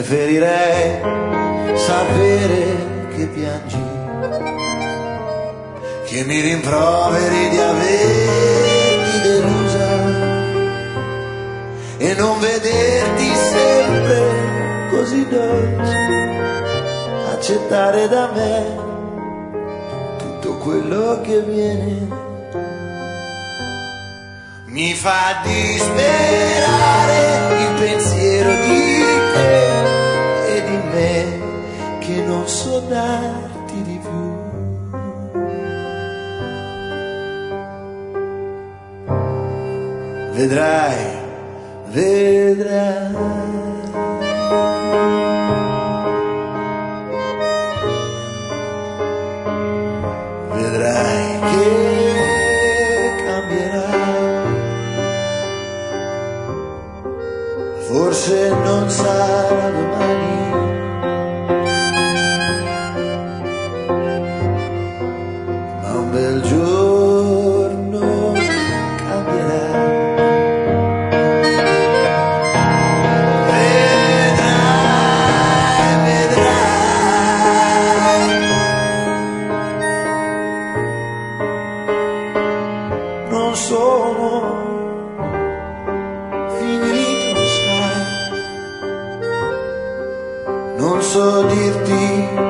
Preferirei sapere che piangi, che mi rimproveri di averti delusa e non vederti sempre così dolce, accettare da me tutto quello che viene. Mi fa disperare il pensiero di te e di me che non so darti di più. Vedrai, vedrai. Vedrai che cambierai. Forse non sarà domani, ma un bel giorno cambierà. Vedrai, vedrai. Non sono finito, sai, non so dirti